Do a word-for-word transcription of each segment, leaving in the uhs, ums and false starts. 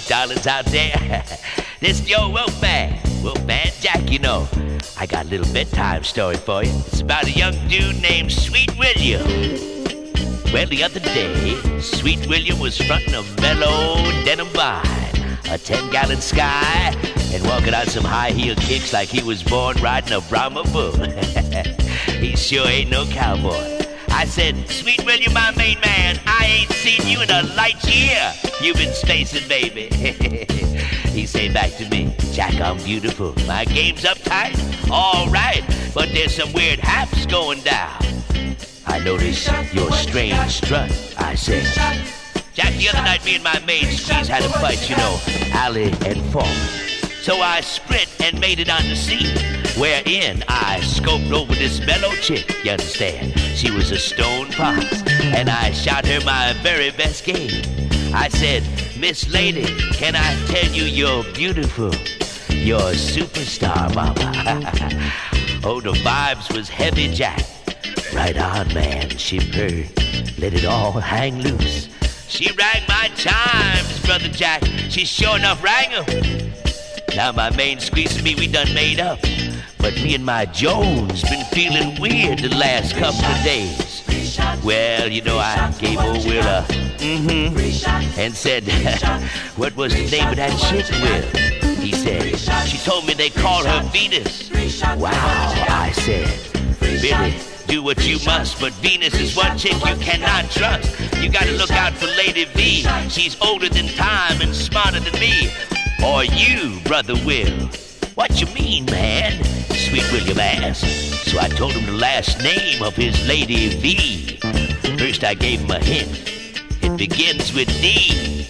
darlings out there. This is your Wolfman, Wolfman Jack, you know. I got a little bedtime story for you. It's about a young dude named Sweet William. Well, the other day, Sweet William was fronting a mellow denim vine, a ten-gallon sky, and walking out some high-heel kicks like he was born riding a Brahma bull. He sure ain't no cowboy. I said, Sweet William, my main man, I ain't seen you in a light year. You've been spacing, baby. He said back to me, Jack, I'm beautiful. My game's uptight. All right, but there's some weird haps going down. I noticed your strange strut, I said. Jack, the other night me and my maid Squeeze had a fight, you know, alley and fall. So I sprint and made it on the scene, wherein I scoped over this mellow chick, you understand. She was a stone fox, and I shot her my very best game. I said, Miss Lady, can I tell you you're beautiful? You're a superstar, mama. Oh, the vibes was heavy, Jack. Right on, man, she purred. Let it all hang loose. She rang my chimes, Brother Jack. She sure enough rang 'em. Now my main Squeeze and me, we done made up. But me and my Jones been feeling weird the last couple of days. Well, you know, I gave old Will a mm-hmm and said, what was the name of that chick, Will? He said, she told me they call her Venus. Wow, I said, Billy, do what you must, but Venus is one chick you cannot trust. You gotta look out for Lady V. She's older than time and smarter than me. Or you, Brother Will. What you mean, man? Sweet William asked. So I told him the last name of his Lady V. First I gave him a hint. It begins with D.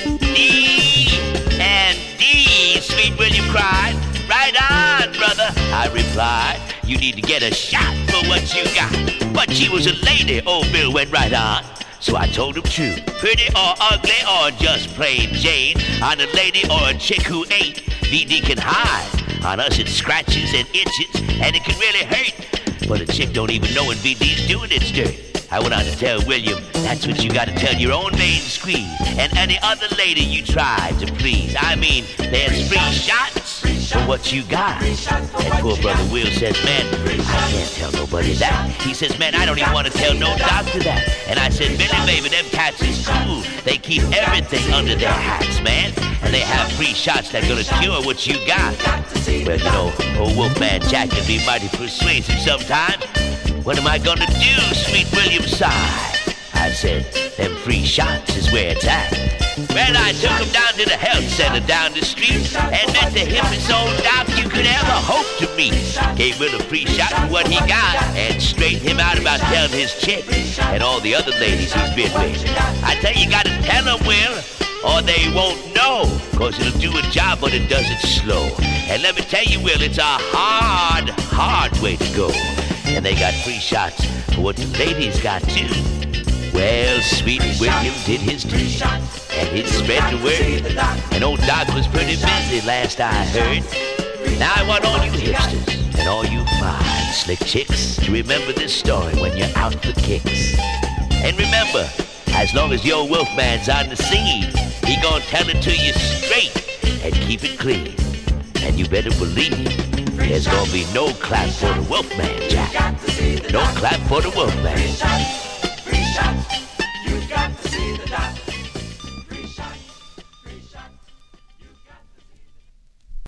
D and D, Sweet William cried. Right on, brother, I replied. You need to get a shot for what you got. But she was a lady, old Bill went right on. So I told him true. Pretty or ugly or just plain Jane. On a lady or a chick who ain't, V D can hide. On us it scratches and itches, and it can really hurt. But a chick don't even know when V D's doing its dirt. I went on to tell William, that's what you gotta tell your own main Squeeze and any other lady you try to please. I mean, there's free shots for what you got. And poor Brother Will says, man, I can't tell nobody that. He says, man, I don't even want to tell no doctor that. And I said, Billy, baby, them cats is cool. They keep everything under their hats, man. And they have free shots that gonna cure what you got. Well, you know, old Wolfman Jack can be mighty persuasive sometimes. What am I gonna do, Sweet William sighed. I said, them free shots is where it's at. Well, I took him down to the health center down the street and met the hippest old doc you could ever hope to meet. Gave Will a free shot for what he got and straightened him out about telling his chick and all the other ladies he's been with. I tell you, you gotta tell them, Will, or they won't know, cause it'll do a job, but it does it slow. And let me tell you, Will, it's a hard, hard way to go. And they got free shots for what the ladies got too. Well, Sweet William did his duty, and he spread the word. And old Doc was pretty busy, last I heard. Now I want all you hipsters and all you fine, slick chicks to remember this story when you're out for kicks. And remember, as long as your Wolfman's on the scene, he gonna tell it to you straight and keep it clean. And you better believe there's gonna be no clap for the Wolfman, Jack. No clap for the Wolfman.